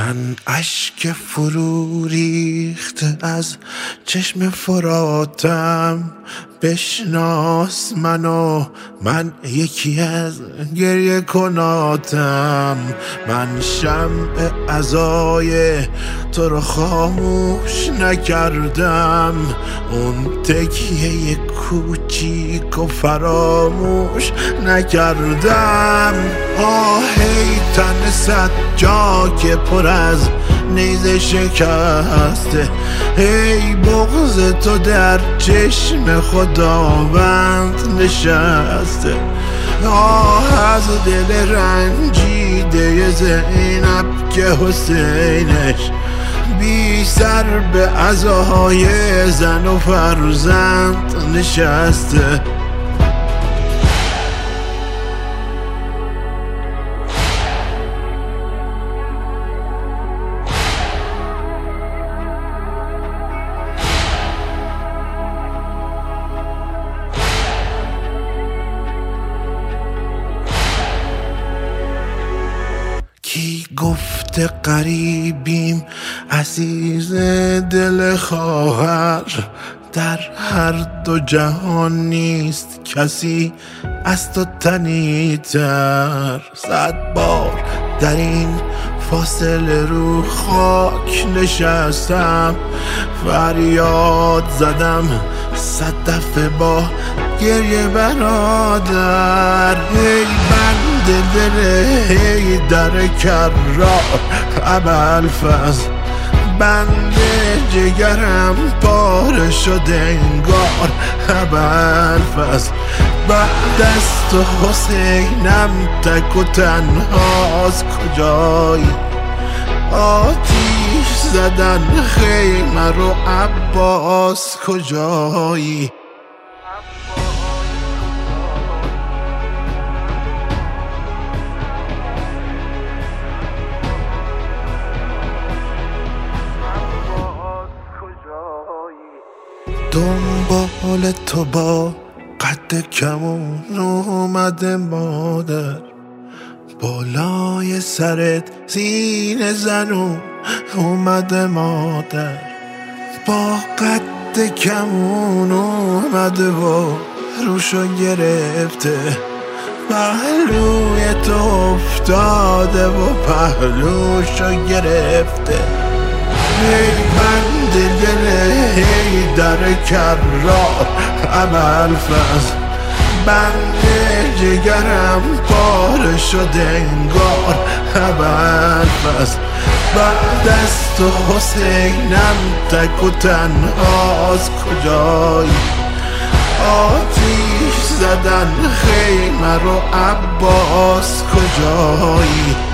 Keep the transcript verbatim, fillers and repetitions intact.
من اشک فرو ریخته از چشم فراتم، بشناس منو، من یکی از گریه کناتم. من شمع عزای تو رو خاموش نکردم، اون تکیه کوچیک و فراموش نکردم. آهی تن صد جا که پر از نیزه شکسته، ای بغض تو در چشم خداوند نشسته. آه از دل رنجیده زینب که حسینش بی سر به عزای زن و فرزند نشسته. کی گفته غریبیم عزیز دل خواهر، در هر دو جهان نیست کسی از تو تنی‌تر. صد بار در این فاصله رو خاک نشستم، فریاد زدم صد دفعه با گریه برادر. ای بنده دل حیدر کرار ابوالفضل، بنده جگرم پاره شده انگار ابوالفضل. بعد از تو حسینم تک و تنهاست کجایی، آتیش زدن خیمه رو عباس کجایی. دنبال تو با قد کمون اومده مادر، بالای سرت سینه زنون اومده مادر. با قد کمون اومده و روشو گرفته، پهلوی تو افتاده و پهلوشو گرفته. ای بنده دل حیدر کرار ابوالفضل، بنده جگرم پاره شده انگار ابوالفضل. بعد از تو حسینم تک و تنهاست کجایی، آتیش زدن خیمه رو عباس کجایی.